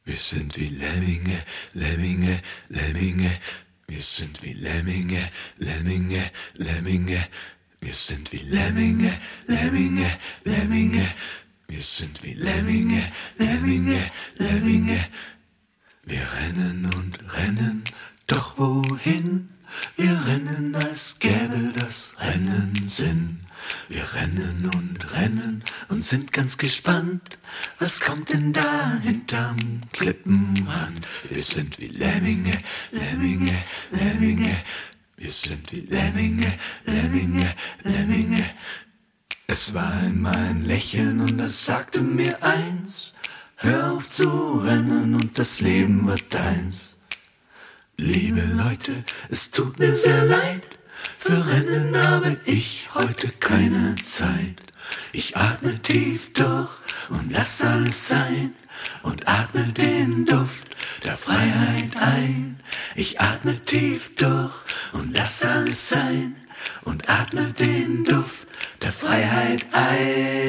Wir sind wie Lemminge, Lemminge, Lemminge. Wir sind wie Lemminge, Lemminge, Lemminge. Wir sind wie Lemminge, Lemminge, Lemminge. Wir sind wie Lemminge, Lemminge, Lemminge. Wir rennen und rennen, doch wohin? Wir rennen, als gäbe das Rennen Sinn. Wir rennen und sind ganz gespannt. Was kommt denn da hinterm Klippenrand? Wir sind wie Lemminge, Lemminge, Lemminge. Wir sind wie Lemminge, Lemminge, Lemminge. Es war einmal ein Lächeln und das sagte mir eins: Hör auf zu rennen und das Leben wird deins. Liebe Leute, es tut mir sehr leid, für Rennen habe ich heute keine Zeit. Ich atme tief durch und lass alles sein und atme den Duft der Freiheit ein. Ich atme tief durch und lass alles sein und atme den Duft der Freiheit ein.